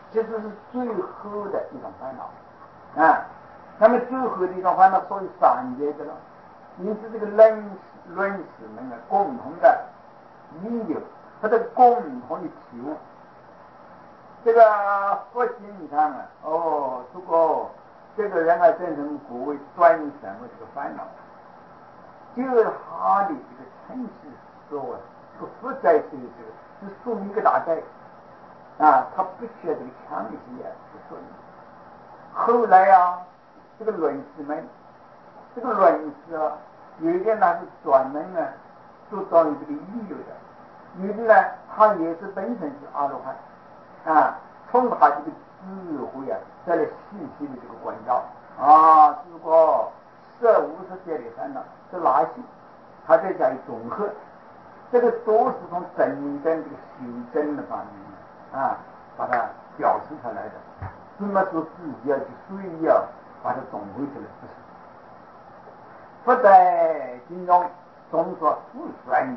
其实是最后的一种烦恼啊。那么最后的一种烦恼属于三界的了。因此这个论师们共同的研究，或者共同的体悟。这个佛经上如果这个人真正果为转生为这个烦恼，就是他的这个层次说这个负债是这个是说明一个大概啊，他不缺这个强力性是说明。后来这个论师们，这个论师有一点是专门做到这个研究的，有的呢他也是本身是阿罗汉啊，从他这个智慧再来细细的这个关照如果50界的烦恼是哪些，他再加以综合，这个都是从真正这个修真的方面把它表示出来的。怎么说自己去随意把它总归起来，不是。佛在经中总说无顺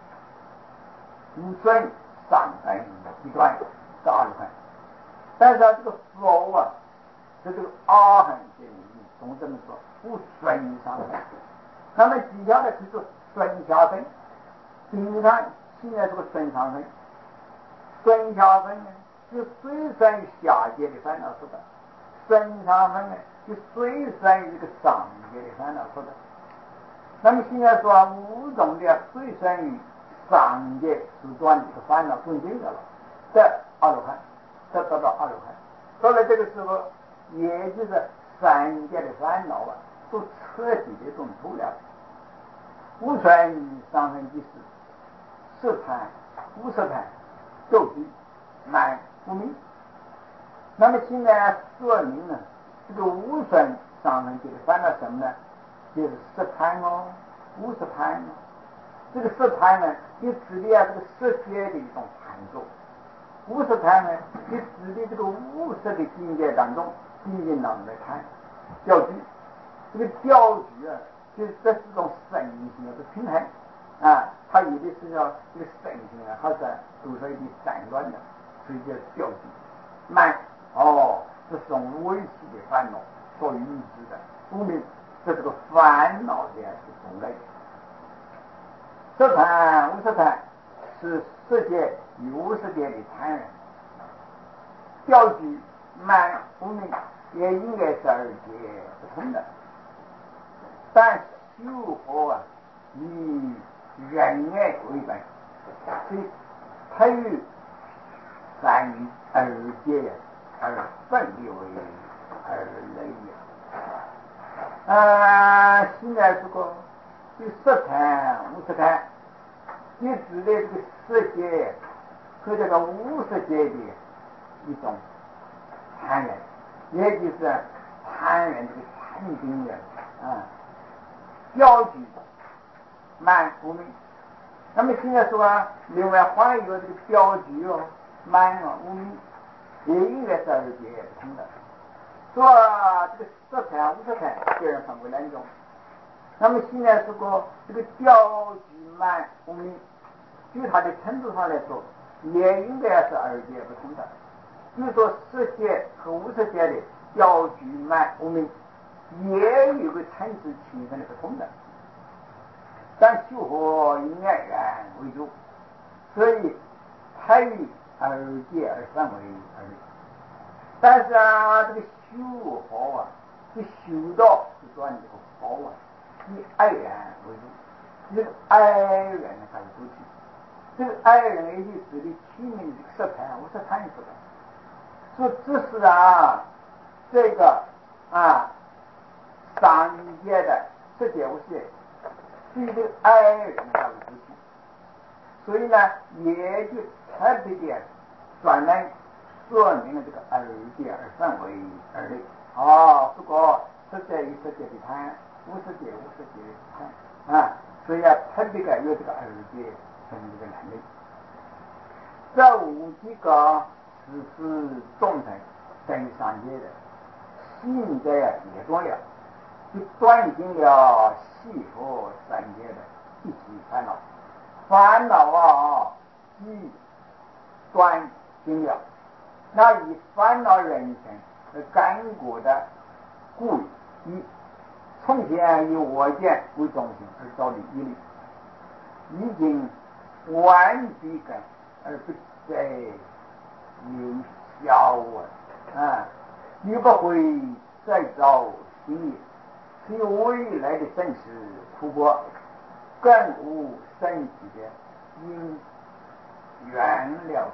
上等一段是阿罗汉，但是这个佛是这个阿含界里面总这么说无顺上等。那么底下的是说顺下分，顶上现在这个顺上分，顺下分呢就随顺下界的烦恼说的，顺下分呢就随顺这个上界的烦恼说的。那么现在说五种的随顺于上界时段的烦恼顿尽了，在阿罗汉，得到阿罗汉，到了这个时候，也就是三界的烦恼都彻底的动除了。无顺上分即是色贪、无色贪、斗举、慢、无明。那么现在说明呢，这个无顺上分界的烦恼什么呢？就是色贪无色贪这个色贪呢，就指的这个色界的一种贪着；无色贪呢，就指的这个无色的境界当中来看调举。这个调举就是这是一种身心的平衡它有的是要这个身心还是都是一点散乱的，所以叫调举。慢这是种微细的烦恼所引致的无明，这是个烦恼的种类。色贪无色贪是色界与无色界的贪人，调举慢无明也应该是二界不同的，但修佛以仁爱为本，所以它与三二界而分别为二类现在这个色贪无色贪，就指的这个色界和这个无色界的一种贪人，也就是贪人这个贪心的调举慢无明。那么现在说另外换一个这个调举慢无明，也应该是二界不同的。说这个色贪无色贪虽然分为两种，那么现在说这个调举慢无明，据它的程度上来说，也应该是二界不同的。就是说色界和无色界的调举慢无明，也有个层次区分的不同的。但修佛以爱然为主，所以它以二界而分为二类。但是这个修佛这修道是说你这个佛以爱人为主，这个爱人它是主体，这个爱人也就指的起名的色贪无色贪说的。说这是这个上界的色界无色界对这个爱人它为主体，所以呢也就特别的专门说明了这个二界而分为二类这个色界与色界的贪，无色界无色界的贪所以特别的有这个二界分这个两类。这五几个是众生在上界的，现在也多了，就断尽了细和三界的一起烦恼，烦恼既断尽了， 那以烦恼人生而干果的故以从前以我见为中心而造的义理，已经完毕根而不再有效你不会再造新业，是有未来的生死苦果，更无生起的因缘了。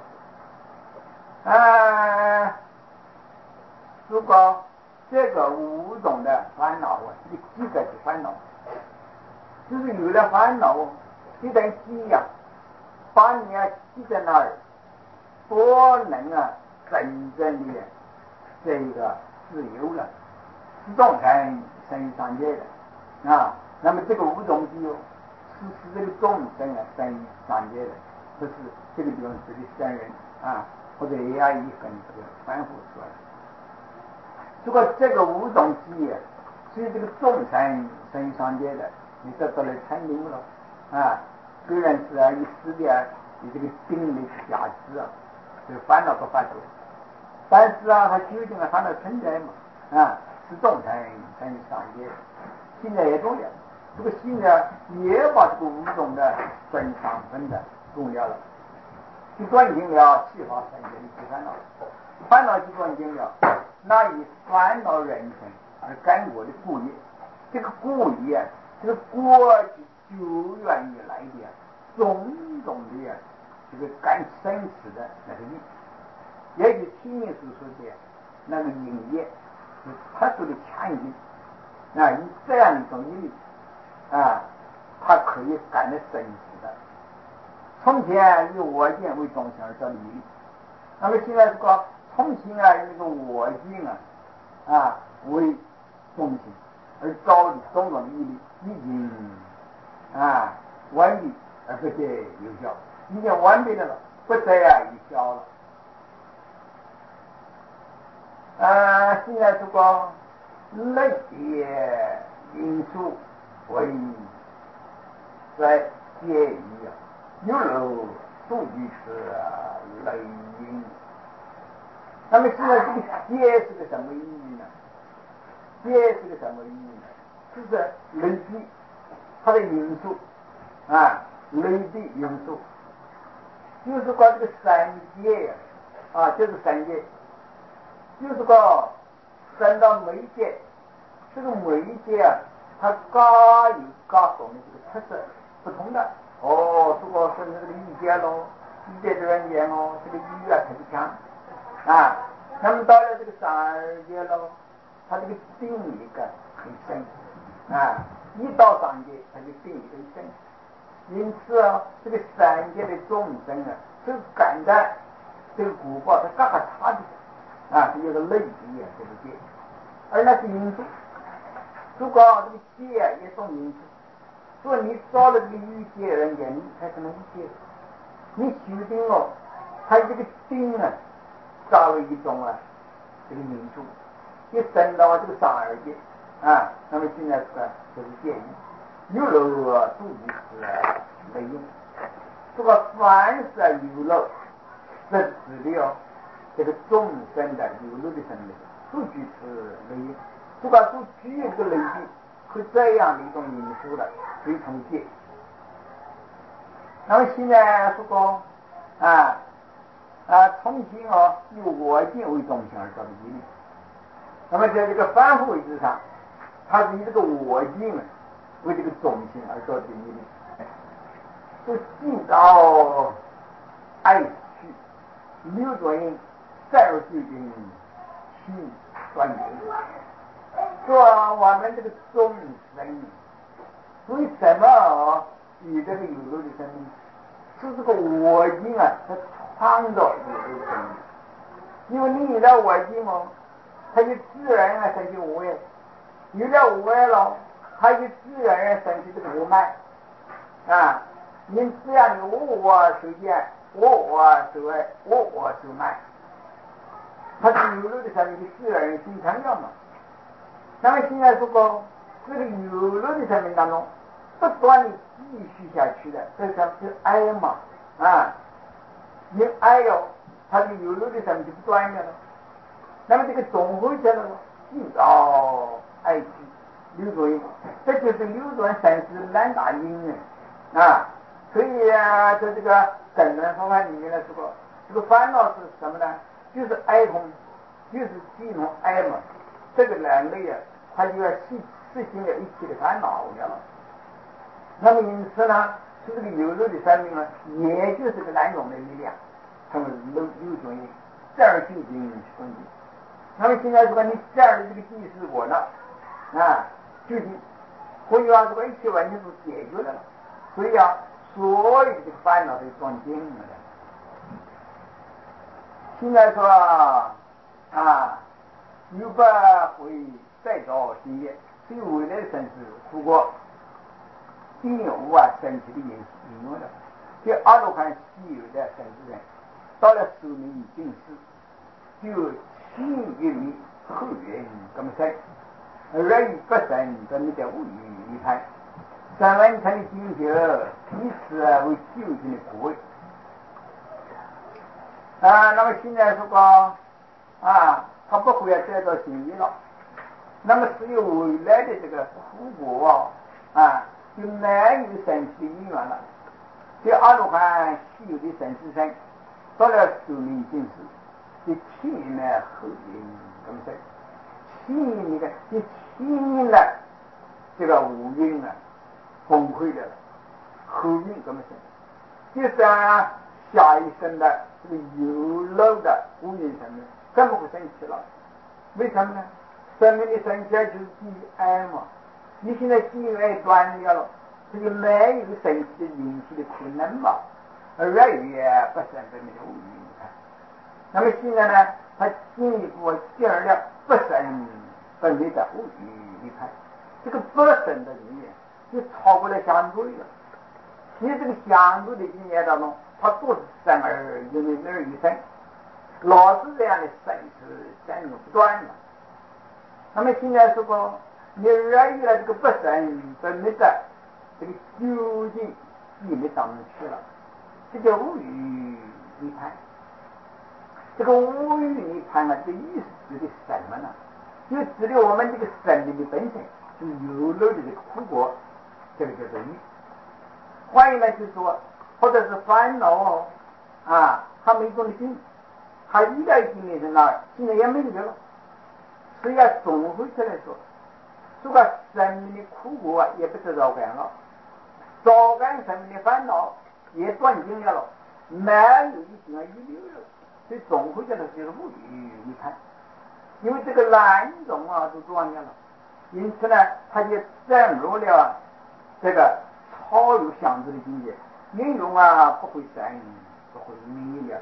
如果这个五种的烦恼这个几个是烦恼，就是有了烦恼就等鸡把你系在那儿，不能真正的这个自由了，是众生生上界的那么这个五种机是这个众生生上界的，这是这个地方指的圣人或者也要一很这个反复说的。如果这个五种机是这个众生生上界的，你得到了成名了虽然是一时的你这个定力价值这个烦恼不发作，但是它究竟烦恼存在嘛是众生生上界的，现在也重要，这个心也把这个五种的分上分的重要了，就断尽了气化三界的烦恼，烦恼就断尽了，那以烦恼人生而干果的故业，这个故业这个过去久远以来的种种的这个干生死的那个业，也就听命所说的那个因业是特殊的强劲以这样一种因力它可以干得生死的。从前以我见为中心而造的因力，那么现在这个从前那个我见为中心而造的种种的因力已经完毕而不再有效，已经完毕了不再有效了。现在这个类别因素为在介意有如数据是类因，那么现在这个介是个什么意义呢？介是个什么意义呢？就是累积它的因素累积因素，就是说这个三界就是三界，就是说三到媒介，这个媒介它各有各种的这个特色不同的这个是那个理解咯，理解这个人言这个语特别强那么到了这个三界咯，它这个定义感很深一到三界它就定义很深，因此这个三界的众生这个感在这个果报它各个差别是有个类比这个界，而那是因素，如果这个界也种因素，所以你造了这个欲界人间，你才可能理解，你修定它这个定造了一种这个因素，你升到这个三二界那么现在就是界因，有了注意是类因，这个凡是有了这指的这个众生的有漏的生命，都具是类因，这个都具有这个类比和这样的一种因素的非常界。那么现在说从前以我见为中心而造的因力，那么在这个反复位置上，它是以这个我见为这个中心而造的因力，就进到爱去流转再而决定去转流，说我们这个众生为什么与这个有漏的生命是这个我见它创造有漏的生命，因为你有了我见它就自然生起无为，有了无为了，它就自然生起这个无碍因此你我受见，我受爱，我受爱，它是有漏的生命就自然形成了嘛。那么现在这个有漏的生命当中不断的继续下去的，这叫是爱嘛因爱它的有漏的生命就不断了。那么这个综合起来了，爱气刘作英，这就是刘作英生死两大因啊。所以啊，在这个正论方法里面来说，这个烦恼是什么呢？就是爱同，就是激同爱嘛。这个人类啊，他就要实行了一切的烦恼了。那么因此呢，是这个有漏的生命呢，也就是个两种的力量，他们有作用，这儿究竟是东西。那么现在说你这样的这个第四果呢，啊，究竟可以把这个一切问题都解决了，所以啊，所有的这个烦恼都断尽了。现在说啊，有不会再造新业，所以未来的生死苦果，定有神奇的应用了。这阿罗汉稀有的生死人，到了寿命尽时，就起于你后人这么生，人不生则你的无语一盘，三万层的经修，以此为究竟的果位。那么现在说他不会得到新意了，那么只有未来的这个苦果就没有神奇的因缘了。这阿罗汉稀有的神之身，到了寿命尽时，就起了后因这么生，起了这个五蕴崩溃了，后运怎么生？就是下一生的这个有漏的五蕴生命，怎么会生气了？为什么呢？生命的生起就是基于爱嘛。你现在基于爱断掉了，这就没有生气的引起的可能嘛，而人也不生这么的五蕴。那么现在呢，他进一步进而了不生不灭的无余一派，这个不生的里面就超过了相对了。你这个相对的经验当中，它都是生而因为而一生，老是这样的生是生不断的。那么现在说你人与了这个不生不灭的这个究竟里面当中去了，这叫无余一派。这个无余涅槃这个意思指的什么呢？就指的我们这个生命的本身，就是有漏的这个苦果，这个叫做欲。换言来就是说，或者是烦恼他没种的病，他依赖经历在那儿，现在也没有了。所以要综合起来说，这个生命的苦果也不知道干了，早干生命的烦恼也断尽了，没有一点遗留了。所以总会讲的就是无余一盘，因为这个两种都断掉了，因此呢，他就证入了这个超有相知的境界，应用不会生，不会灭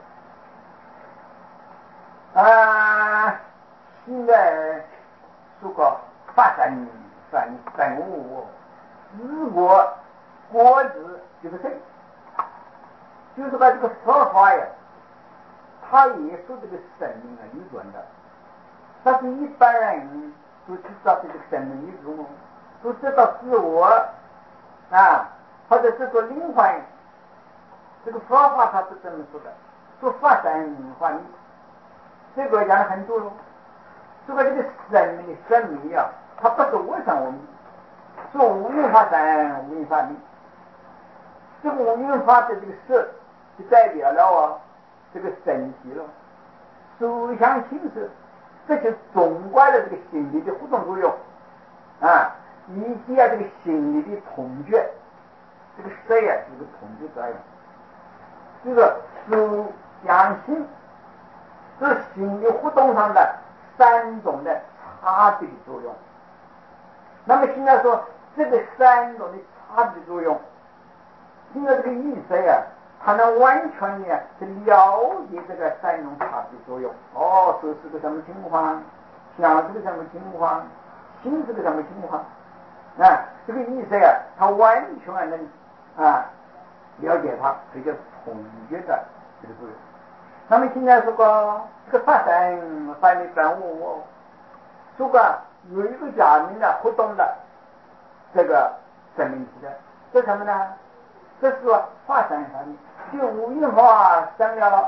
了。现在说个发生生物，如果果子就是生，就是把这个佛法呀。他也说这个生命有转的，但是一般人都知道这个生命有转，都知道自我或者是说灵魂，这个佛法他是这么说的，说发生化灭，这个讲的很多了。这个生命的生命它不是我生我灭，说无因发生无因发灭，这个无因发的这个事就代表了这个身体了，手相心识，这就总观的这个心理的互动作用以及这个心理的统觉，这个色是个统觉作用，这个手相心是心理活动上的三种的差别的作用。那么现在说这个三种的差别作用，现在这个意识它能完全的去了解这个三种差别作用。手是个什么情况，想是个什么情况，心是个什么情况这个意识它完全能了解它，这叫统觉的这个作用。那么现在说这个发生发灭本物，说有一个假名的活动的这个生命体的，这什么呢？这是发生发灭，就无因法生了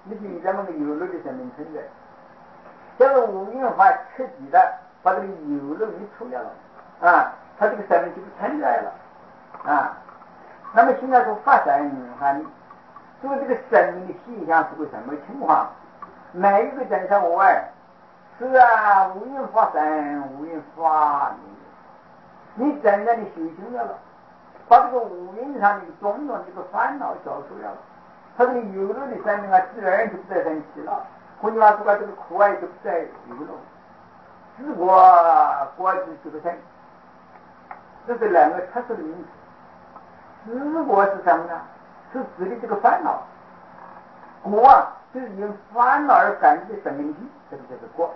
你凭这么个有漏的生命存在，这个无因法彻底的把这个有漏给除掉了啊，它这个生命就不存在了啊。那么现在说发生哈，所以这个生命的现象是个什么情况？每一个真实无碍，是啊，无因发生，无因发明。你真正的修行了，把这个无因上的种种这个烦恼消除了，他这个有漏的生命啊，自然就不再生气了。换句话说，这个苦爱就不再有了。自国就不生，这是两个特殊的名词。自国是什么呢？是指的这个烦恼。国啊，就是因烦恼而感觉的生命体，这个就是国。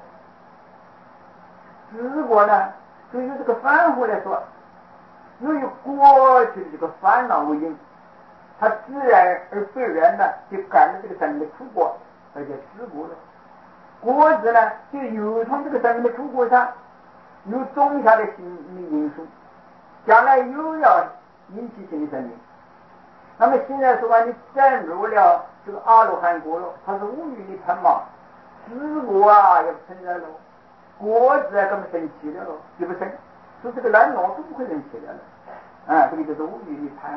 自国呢，就由这个反过来说，由于过去的这个烦恼为因，它自然而不然的就感到这个生命的苦果，而且自国了。果子呢，就有从这个生命的苦果上有种下的新的因素，将来又要引起新的生命。那么现在说吧，你证入了这个阿罗汉果了，它是无余的喷嘛，自果啊也不存在了，果子啊根本生气了咯，就不生，所以这个人脑都不会生气了啊，这个就是无余的喷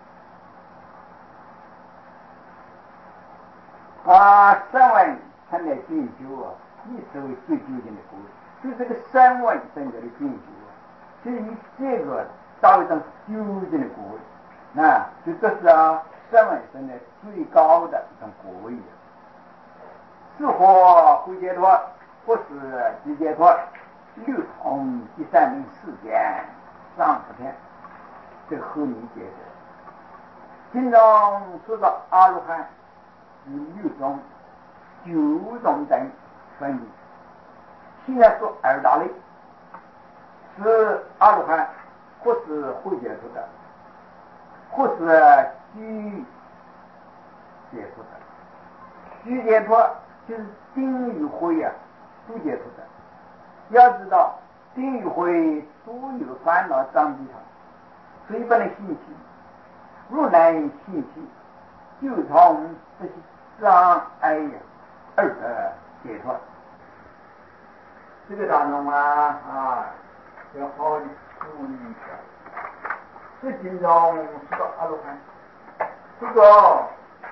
了啊。三万才来研究啊，以此为最究竟的果，就这个三万生者的研究啊，就以这个达到一种究竟的果位。那就这是三万生的最高的一种果位的，是或不解脱，或是即解脱，六通第三名世间上十天，这个合理解释。经中说到阿罗汉以六种、九种等分离，现在说二大类，是阿罗汉或是会解脱的，或是居解脱的。居解脱就是定与慧啊，都解脱的。要知道定与慧都有烦恼障蔽它，所以不能信其。若能信其，就从这些障碍而得解脱。这个当中要好好的注意一下。这经中说到阿罗汉，这个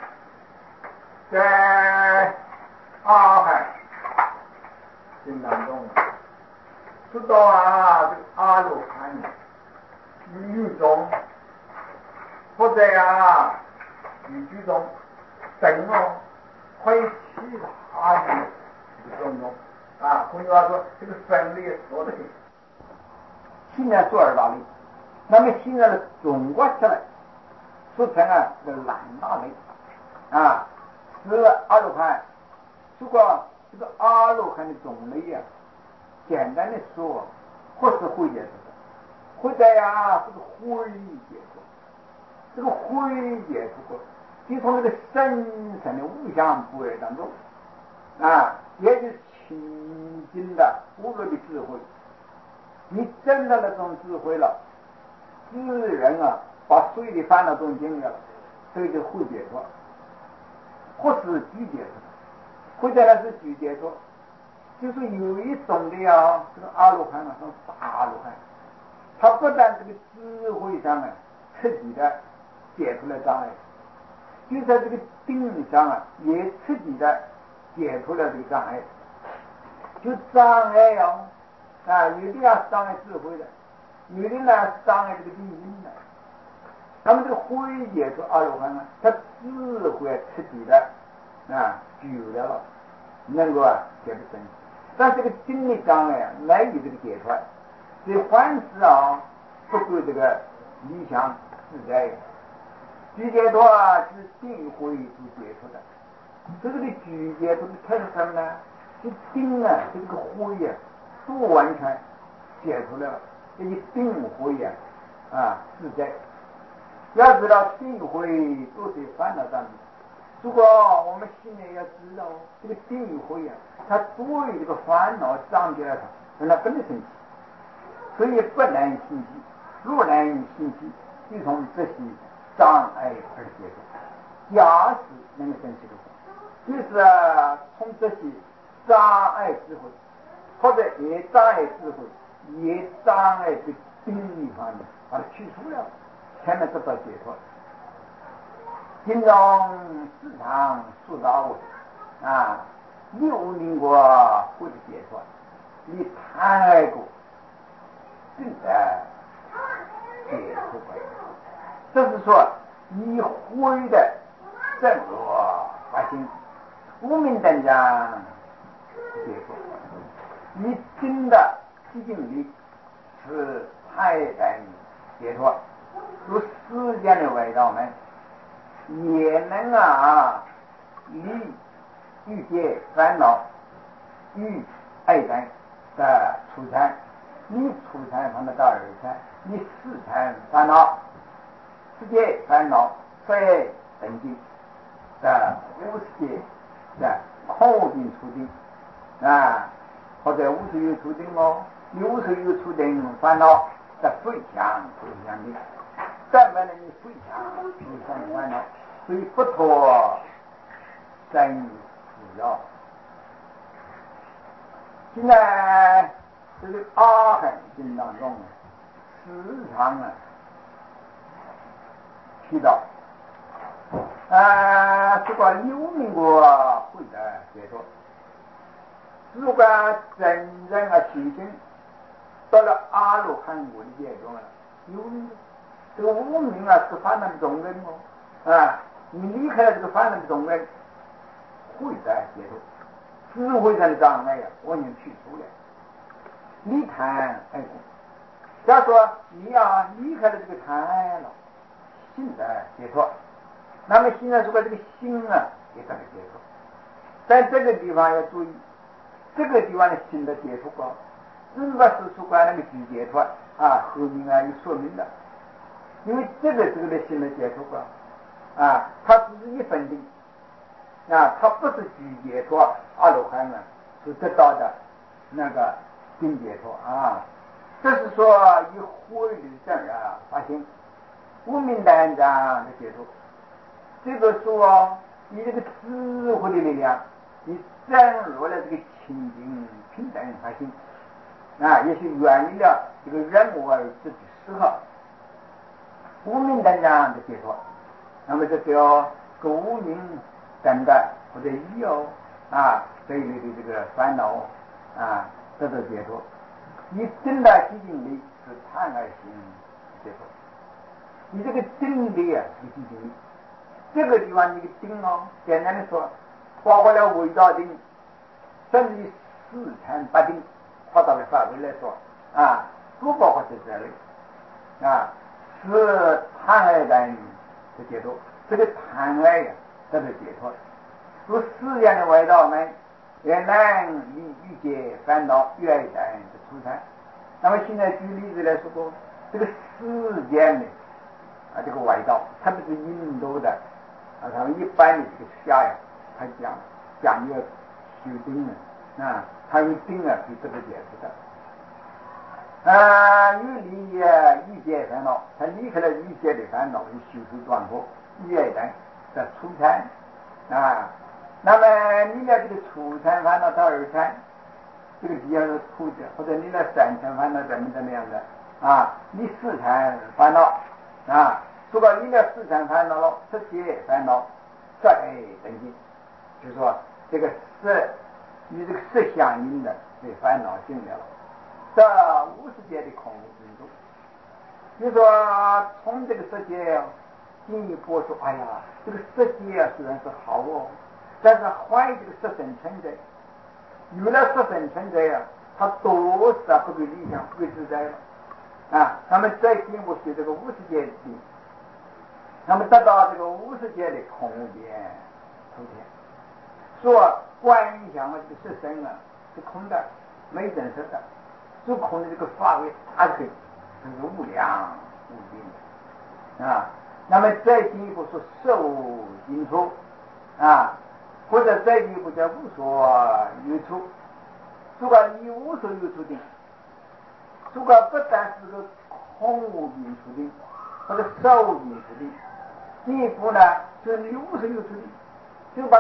在阿含经当中说到这个阿罗汉六种，或者语句中等会其他的这个种种换句话说，这个分类说的很。现在说二大类，那么现在的总括起来说成这个两大类是阿罗汉。如果这个阿罗汉的种类简单的说，或是会解脱，或者这个会解脱。这个会解脱就从这个深层的无相不二当中也就是清净的无论的智慧。你真的那种智慧了，自然把所有的烦恼都经历了，这个就会解脱，或是具解脱，或者是具解脱，就是有一种的这个阿罗汉说大阿罗汉，他不但这个智慧上彻底的解除了障碍，就在这个定上也彻底的解除了这个障碍。就障碍有的是障碍智慧的，有的呢是障碍这个定心的。他们这个会解脱阿罗汉他智慧彻底的具有了，能够解不生。但这个定的障碍没有这个解脱，所以凡事不够这个理想自在。具解脱就是定慧就解脱的。这个具解脱的特色什么呢？就定这个慧不完全解除了，这一定慧自在。要知道定慧都是烦恼障蔽。如果我们心里要知道这个定慧它多有这个烦恼障蔽了它，让它不能生气，所以不能信其。若能信其，就从这些障碍而解脱。假使能够生气的话， 就是从这些障碍智慧或者业障碍智慧、业障碍的定义方面把它去除了，才能得到解脱。金融市场塑造为6民国获得解脱，你贪爱过真的解脱不了。这是说你毁的正果发心，无名等将解脱。你真的寂静力是太难解脱，如世间的外道们也能离欲界烦恼与爱憎的初禅，你初禅烦恼到二禅，你四禅烦恼世界烦恼非等境的无世界的空无病出定或者无所有出定你无所有出定烦恼的非常不相定，但凡你非常不相烦恼，所以不脱生死扰。现在这个阿含经当中时常提到这个6民国会的解脱。如果真正修行到了阿罗汉果的阶段了，这个无明是烦恼的种人你离开了这个烦恼的种人，会的解脱，智慧上的障碍完全去除了。你贪爱过，假如说你离开了这个贪爱了，心的解脱，那么现在如果这个心也得了解脱。在这个地方要注意，这个地方的心的解脱观，如果是说那个具解脱后面有说明的，因为这个的心的解脱观它只是一分定它不是具解脱阿罗汉所得到的那个定解脱这是说以慧的正发现无名单章的解脱。这个说以这个智慧的力量，你增入了这个清净平等发心也是远离了这个人我而自己适合无名单章的解脱。那么这只有个无名等的或者有这一类的这个烦恼得到解脱。你真的寂静力是贪爱心解脱，你这个定力是寂静力。这个地方你的定简单的说，包括了味道定，甚至于四禅八定，扩大的范围来说都包括在这里是贪爱的解脱。这个贪爱得到解脱。如世间的外道们也能离欲界烦恼与爱憎的出禅。那么现在举例子来说，这个世间的这个外道，特别是印度的他们一般的这个下他讲究修定他用定去这个解释的欲离欲界烦恼，他离开了欲界的烦恼，修持断破欲爱憎的出禅那么你了这个初禅烦恼到二禅，这个底下是土的，或者你了三禅烦恼怎么样的你四禅烦恼如果你了四禅烦恼了，这些烦恼再等级，就是说这个与这个色相应的这烦恼尽了，这无世界的空无尽处。就是说从这个世界进一步说，哎呀，这个世界虽然是好但是坏这个色身存在，有了色身存在它都是不给理想不给自在了那么再进一步学这个无世界的，那么得到这个无世界的空无边出现，说观想这个色身是空的，没真实的，是空的这个范围大可以，这是无量无边那么再进一步说色无尽处或者再进一步叫无所有处。如果你无所有处定，如果不但是个空无边处定，或者色无边处定，进一步呢就是你无所有处定，就把这个空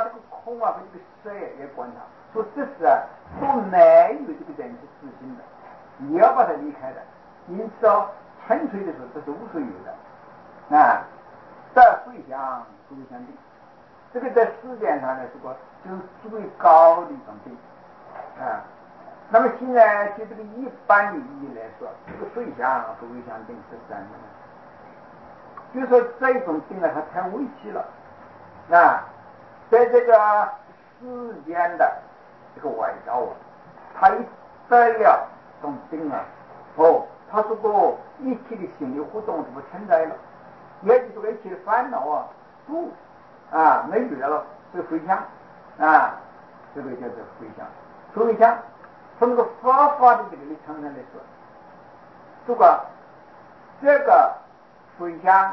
空啊和这个水也观察，说这是啊，不没有这个人是自信的，你要把它离开的，因此哦，纯粹的时候这是无所有的啊，在回想不相定，这个在时间上来说就是最高的一种定啊。那么现在就这个一般的意义来说，这个回想和回想定是什么呢？就是说这种定呢，它太危险了啊，在这个时间的这个外道啊，它一得了这种定啊，它这个一切的心理活动就不存在了，也就是说一切的烦恼啊不没有了，是回想啊，这个叫做回想。回想从这个佛法的这个立场上来说，如果这个回想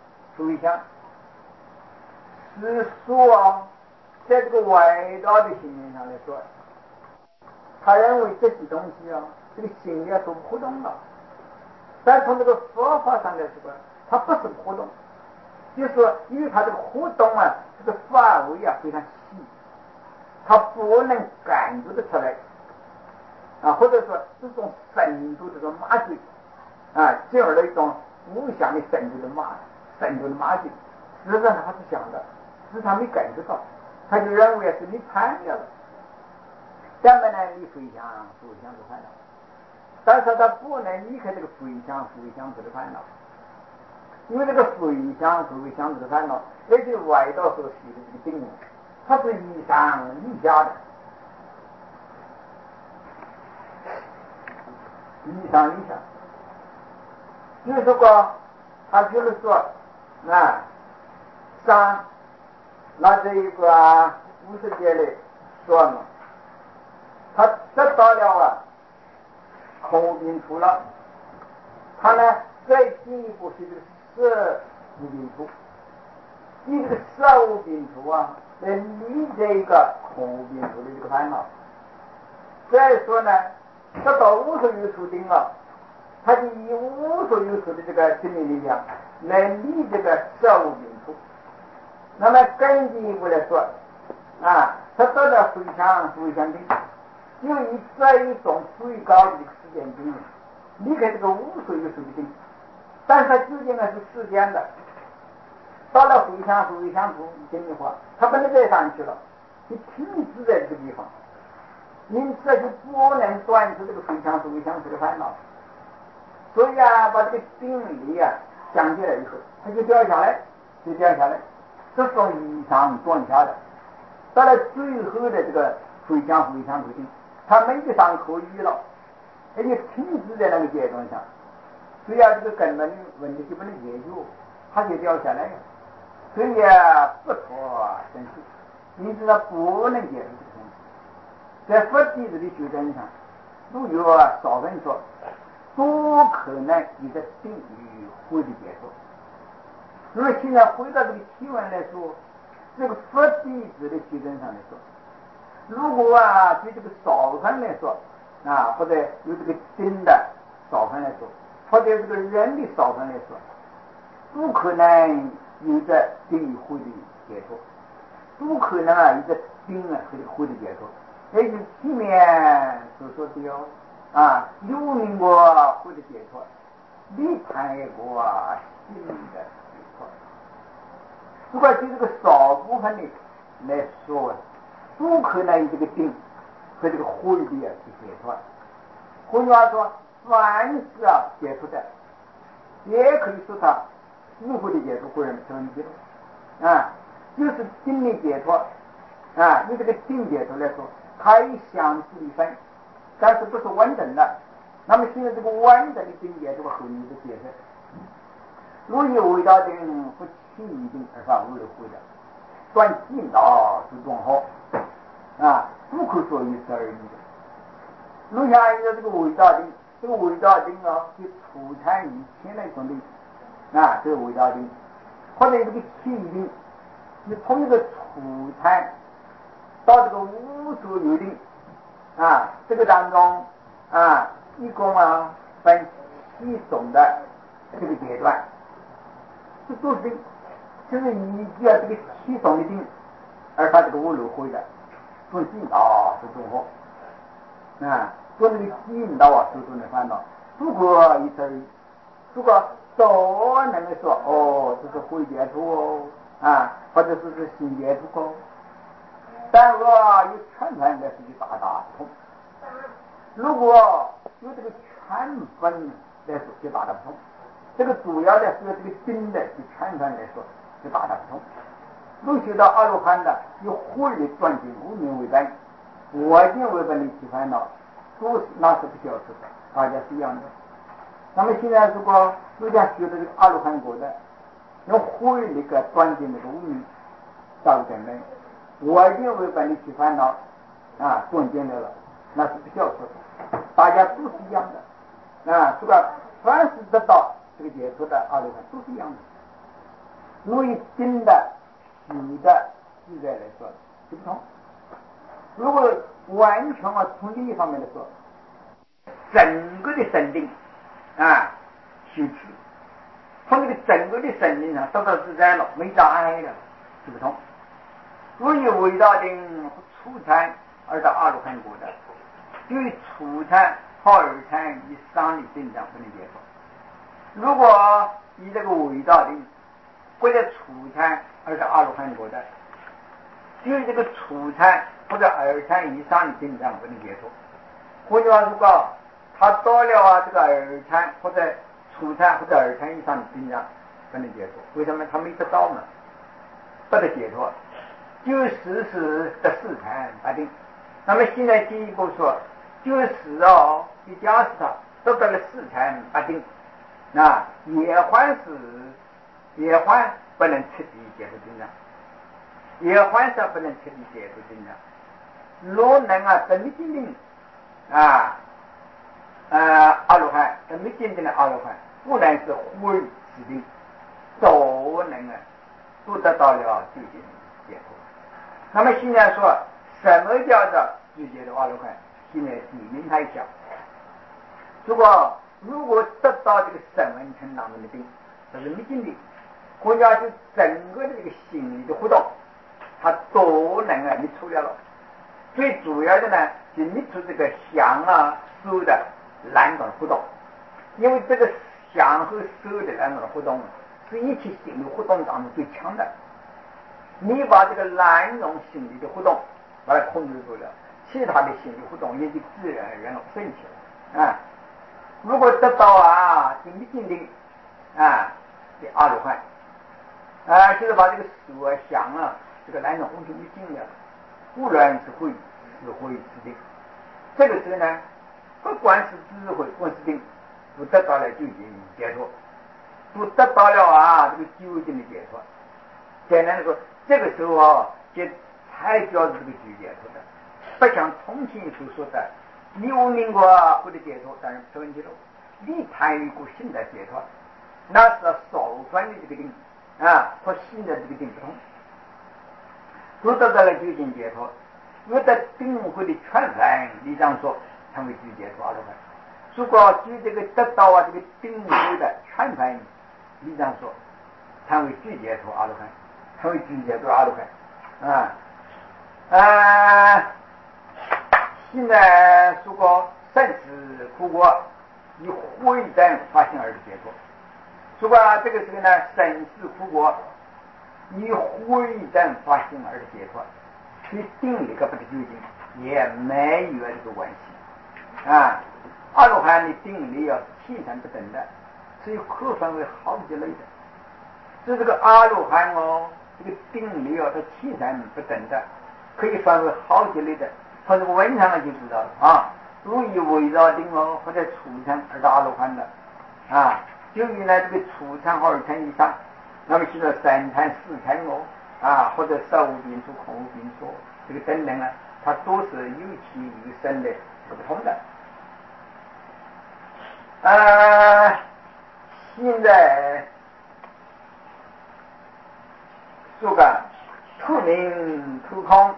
是说在这个外道的心理上来说，他认为这些东西这个心理都活动了，但从这个佛法上来说，它不是活动，就是说因为它这个活动这个范围非常细，它不能感觉得出来或者说这种深度这个麻醉进而的一种无相的深度的麻醉，实际上他是想的，只是他没感觉到，他就认为是你贪掉了，这样呢你回想是烦恼，但是他不能离开这个回想这个烦恼，因为这个回想这个烦恼，也就是外道所许的这个定义，它是一上一下的，一上一下，就是说他就是说上那这一个50节里说嘛，他得到了空病除了，他呢再进一步是这个色无病除，以这个色无病除来理这一个空病除的这个烦恼。再说呢，得到无所有处定了，他就以无所有处的这个定力量来理这个色无病除。那么更进一步来说他得到回想定，就以这一种最高的这个时间定离开这个无所有处的定，但是它究竟是时间的，到了回想定的话，它不能再上去了，就停止在这个地方，因此就不能断除这个回想这个烦恼，所以把这个定力降下来以后，它就掉下来，这种以上断下的，到了最后的这个回想定，它没得上可以了，而且停止在那个阶段上，所以这个根本的问题就不能解决，它就掉下来了，所以不脱生死，因此它不能解决这个东西。在佛弟子的学证上，如有少分说，多可能有着定与慧的解脱。如果现在回到这个题文来说，这个佛弟子的学证上来说，如果对这个少分来说或者有这个真的少分来说，或者这个人的少分来说，不可能有着定与慧的解脱，不可能有着定和这个慧的解脱，也就是前面所说的有名过慧的解脱，离谈过新的解脱。如果对这个少部分的来说，不可能有这个定和这个慧的解脱。换句话说，凡是解脱的，也可以说它智慧的解脱或者没问题了就是定的解脱以这个定解脱来说，它也相似一分，但是不是完整的。那么现在这个完整的定解脱和你的解释，如以为道定不起一定而发无有慧的，断尽道是断好不可说于此而已的。如下一个这个伪道定，这个伪道定就出产以前那种定这个伪道定，或者这个起定，是从这个出产到这个无所有定这个当中一共分7种的这个阶段，这都是定，就是依据这个7种的定而他这个五路回来，从进道是中和，从这个进道啊，是中的烦恼，不过一层，如果都能够说这是回解脱或者是新解脱但如果有全盘的是大大不同。如果有这个全分来说，就大大不同。这个主要的是这个顶的，就全盘来说，就大大不同。能学到阿罗汉的，以慧力转进无明为本，我见为本的起烦恼，都是那是不消失的，大家是一样的。那么现在如果人家学的这个阿罗汉果的，用慧力个转进那个无明，造根本，我见为本的起烦恼转进来了，那是不消失的，大家都是一样的这个凡是得到这个解脱的阿罗汉都是一样的。如以真的虚的自在来说就不同。如果完全从另一方面来说，整个的神定修持，从这个整个的神定上得到自在了，没障碍了，就不同。如以为道定初禅而到阿罗汉果的，对初禅和二禅以上的定障不能解脱。如果以这个为道定或者初禅而到阿罗汉果的，对这个初禅或者二禅以上的定障不能解脱。换句话说，他到了这个二禅或者初禅或者二禅以上的定障不能解脱。为什么？他没得到嘛，不得解脱，就是得四禅八定。那么现在进一步说，就是你假使他得到了四禅八定，也还不能彻底解脱定障，也还是不能彻底解脱定障。若能得没进定阿罗汉，得没进定的阿罗汉，不能是慧智定，都能都得到了究竟解脱。那么现在说什么叫做直接的阿罗汉？现在指明他一下。如果得到这个声闻乘当中的定，这是没进定，或者是整个的这个心理的活动，它都能你除了。最主要的呢，就你出这个想受的两种活动，因为这个想和受的两种活动是一切心理活动当中最强的。你把这个两种心理的活动把它控制住了，其他的心理活动也就自然而然升起了如果得到这没进定这阿罗汉就是把这个所想这个两种东西没进了，无论是慧智定，这个时呢，不管是智慧或是定，都得到了究竟解脱，都得到了这个究竟的解脱。简单的说，这个时候就才叫这个具解脱的，不像从前所说的你无明过或者解脱，当然不问题了。你参与过新的解脱，那是少分的这个定和新的这个定不同，都得到了究竟解脱。若得定慧的全然理想说，成为具解脱阿罗汉。如果据这个得到这个定慧的全然理想说，成为具解脱阿罗汉，成为具解脱阿罗汉现在如果生死苦果以慧等发现而解脱，如果这个时候呢，生死苦果以慧等发现而解脱，对定力个不得究竟，也没有这个关系阿罗汉的定力气场不等的，所以可分为好几类的。这个阿罗汉这个定力它气场不等的，可以分为好几类的。从这个文章就知道了如以为道定或者初禅而到阿罗汉的由于呢这个初禅和二禅以上，那么现在三禅四禅或者色无边处空无边处这个等等它都是有起有生的不同的现在说个透明透空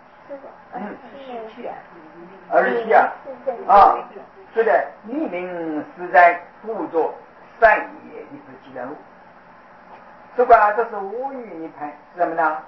27是的，立名实在故作善业一时其人物。这是无语一谈是什么呢？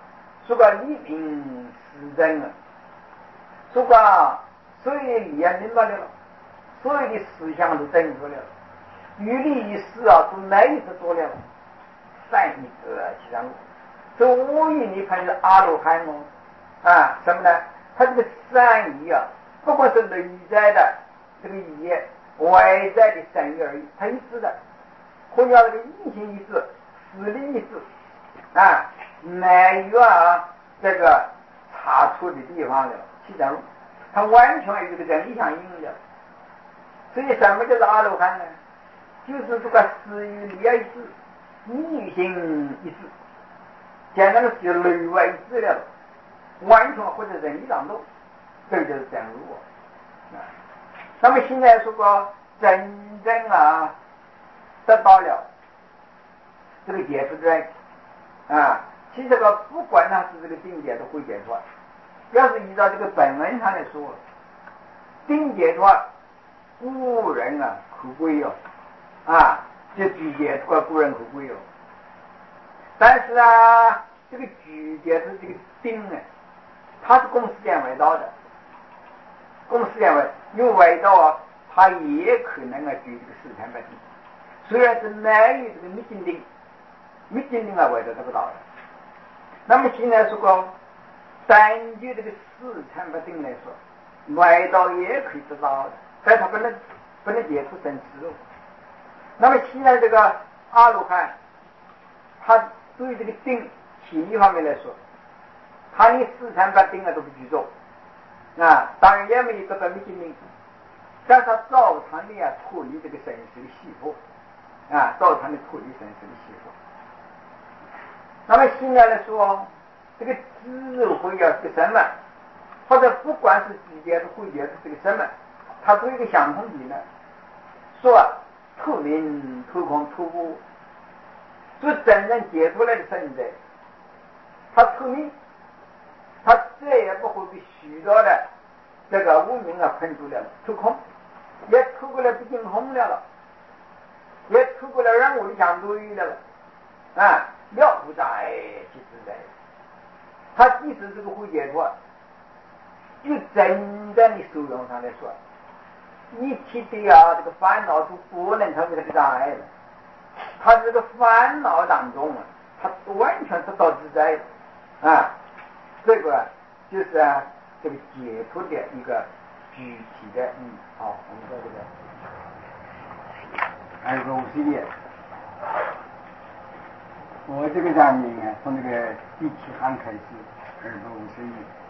说个理明实真啊，说个所有的理啊明白了，所有的思想都整出来了，于理于事啊都内是做了，善一个其实这无疑你看是阿罗汉哦啊什么呢？他这个善意啊，不光是内在的这个意，外在的善意而已，它一致的，或叫这个意性一致，实力一致啊，没有这个差错的地方了，其实它完全与这个真理相应的。所以什么叫做阿罗汉呢？就是这个思与理一致，意性一致，简单的是内外一致了，完全或者人理当中，这个就是真如啊。那么现在说过真正得到了这个解脱之人啊，其实这个不管他是这个定解脱会解脱，要是依照这个本文上来说，定解脱古人可贵哟这举解脱古人可贵哟。但是这个举解脱这个定呢，它是共时间外道的，共时间外，因为外道它也可能举这个四禅八定，虽然是没有这个密经定，密经定外道得不到的。那么现在说过，单就这个四禅八定来说，外道也可以得到的，但它不能解除生死。那么现在这个阿罗汉，他对于这个定体力方面来说，他连四禅八定都不去做当然也没有得到密经定，但是他照常的脱离这个生死的系迫照常的脱离生死的系迫。那么现在来说，这个智慧是个什么，或者不管是直接的慧解是这个什么，它都有一个相同点呢，说透明透空透无，就真正解出来的存在，它透明，它再也不会被许多的这个无明困住了，透空，也透过了不净空了，也透过了人我的相对于了了不在即自在。它即使这个会解脱，就真正的受用上来说，一切的这个烦恼都不能成为这个障碍了。他这个烦恼当中他完全得到自在这个就是这个解脱的一个具体的好，我们在这个250页，我这个上面从这个第7行开始，250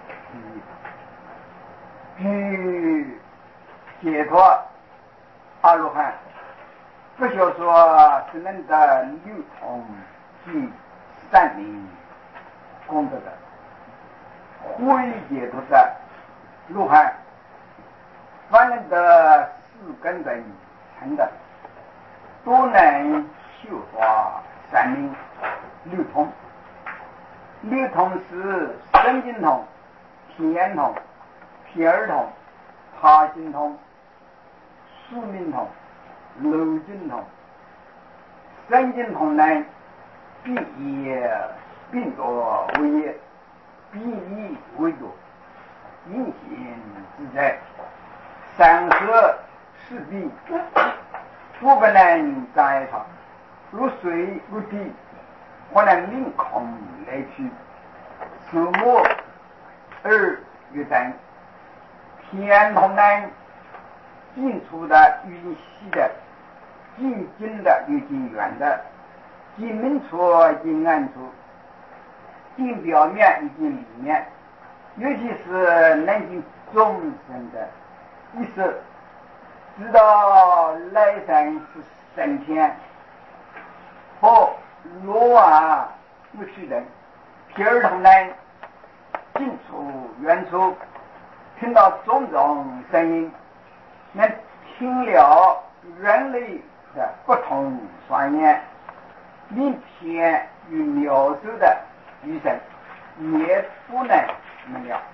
页，据解脱阿罗汉，不需要说是能得六通及三明功德的，会解脱的罗汉，凡能得四根本成的，都能修化三明六通。六通是身经通、天通、天通、他心通、宿命通、漏经通。身经通呢，必以病多为业，必以为多，隐形自在，山河势必不能障碍它，如水如地，或能凌空来去，树木而有灯，天通呢，近处的与细的，近近的与近远的，近明处近暗处，近表面与近里面，尤其是能尽众生的意思，知道来生是升天或落不去人，皮儿同呢，近处远处听到种种声音，能听了人类的不同双眼，令天与鸟兽的语声也不能明了。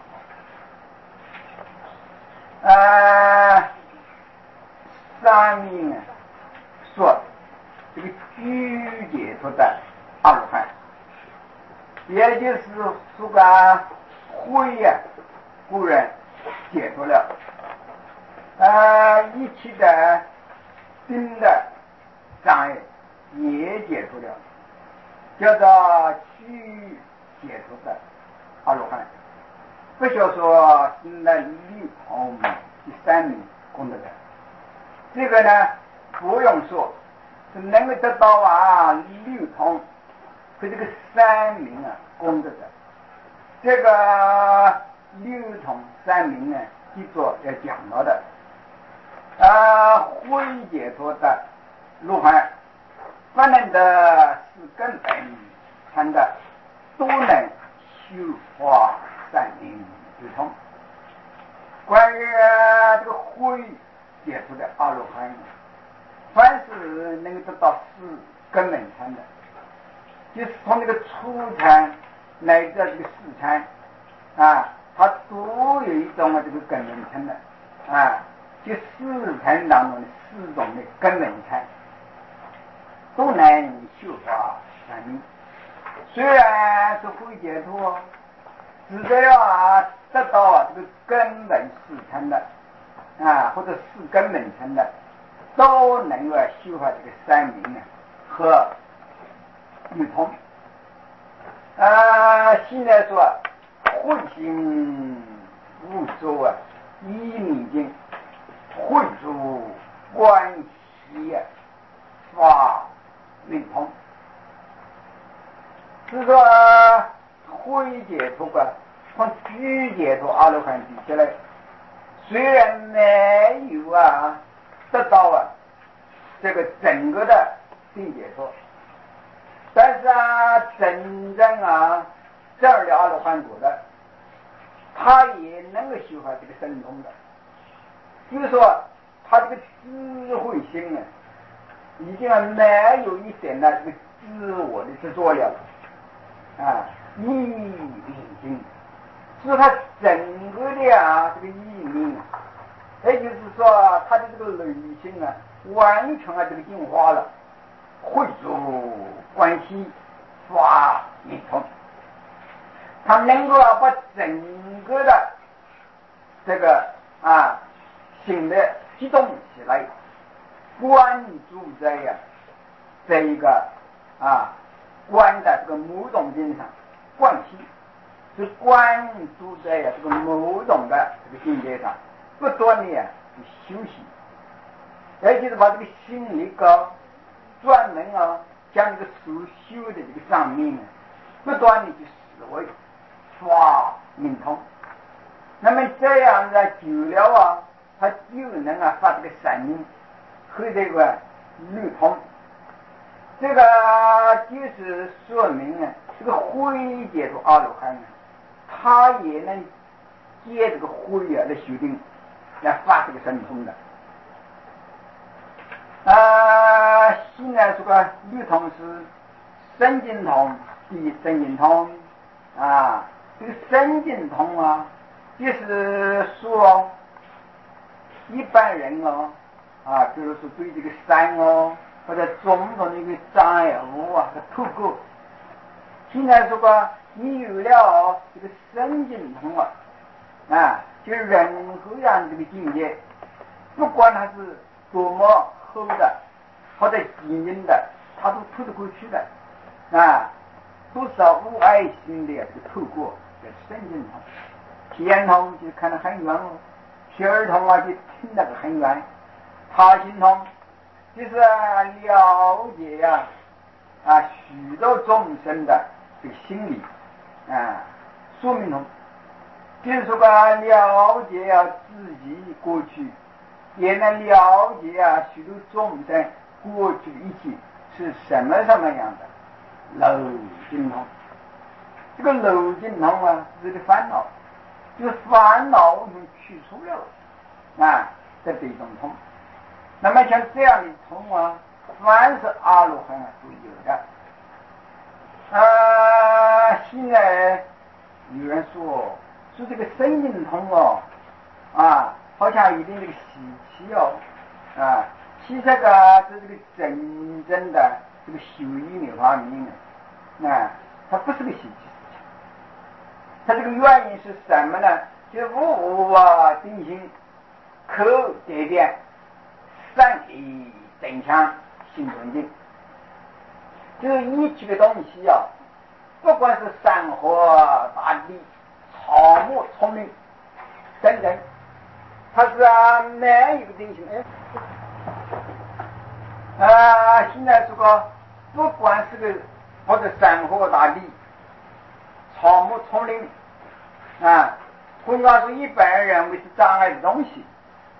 上面说这个具解脱的阿罗汉， 也就是说个灰呀，固然解脱了，一切的心的障碍也解脱了，叫做去解脱的阿罗汉。不需要说心的六通第三名功德的，这个呢不用说，是能够得到六通和这个三名功德的。这个六通三名记住要讲到的，慧解脱的罗汉，凡能的是根本参的，都能修化三名六通。关于这个慧解脱的阿罗汉，凡是能够得到四根本参的，就是从这个初参乃至这个四参它都有一种这个根本参的就四参当中的四种的根本参都能修化三明。虽然是慧解脱，只要得到这个根本四参的或者四根本参的，都能够修化这个三明和六通。现在说慧心无周一明经，慧诸关系法灵通，是说慧解脱从具解脱阿罗汉比起来，虽然没有得到这个整个的定解脱，但是真正证了阿罗汉果的，他也能够修化这个神通的。就是说他这个智慧心已经没有一点这个自我的执着了意明经，是他整个的这个意明也就是说他的这个内心完全这个净化了，慧诸关系法灵通，他能够把整个的这个心的激动起来，关注在这一个关在这个某种境上，关系是关注在这个某种的这个境界上，不断的去修习，也就是把这个心力高，专门将这个所修的这个上面不断的去思维发明通。那么这样久了他就能发这个三明和这个六通。这个就是说明这个慧解脱阿罗汉他也能借这个慧来修定，来发这个神通的。现在这个六通是身经通，第一身经通这个身经通就是说一般人比如说对这个山或者种种的一个障碍物透过，现在说你有了这个身经通就任何样这个境界，不管它是多么厚的或者坚硬的，它都透得过去的多少无碍心的这个透过叫身经通。天通就看得很远皮儿通就听得很远，他心通就是了解许多众生的这个心理说明通，就是说了解自己过去，也能了解许多众生过去的一切是什么样的漏尽通。这个漏尽通是这个烦恼，就是烦恼去除了这是一种通。那么像这样的通凡是阿罗汉都有的。现在有人说这个身经通好像有点这个稀奇其实是这个真正的这个修义的方面它不是个稀奇， 它这个原因是什么呢？就是物啊定性，可得点，三体等强性中境。就是一体的东西啊，不管是山河大地、草木丛林等等，它是每一个定性。现在这个不管是个或者山河大地、草木丛林或者说一般人认为是障碍的东西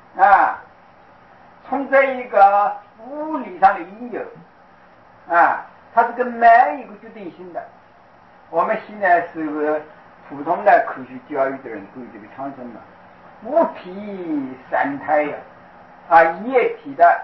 从这一个物理上的因由它是跟每一个决定性的。我们现在是个普通的科学教育的人对这个产生了物体生态液体的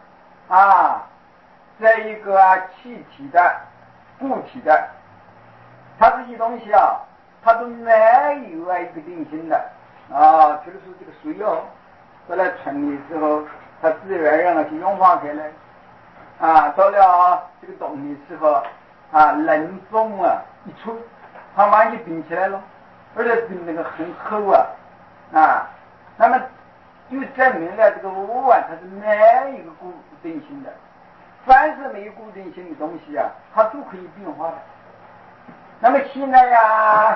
这一个气体的、固体的，它这些东西它都没有一个定性的比如说这个水到了纯的时候，它自然去融化开来到了这个冻的时候冷风一吹，它马上就冰起来了，而且冰那个很厚那么就证明了这个物它是没有一个固定性的。凡是没有固定性的东西它都可以变化的。那么现在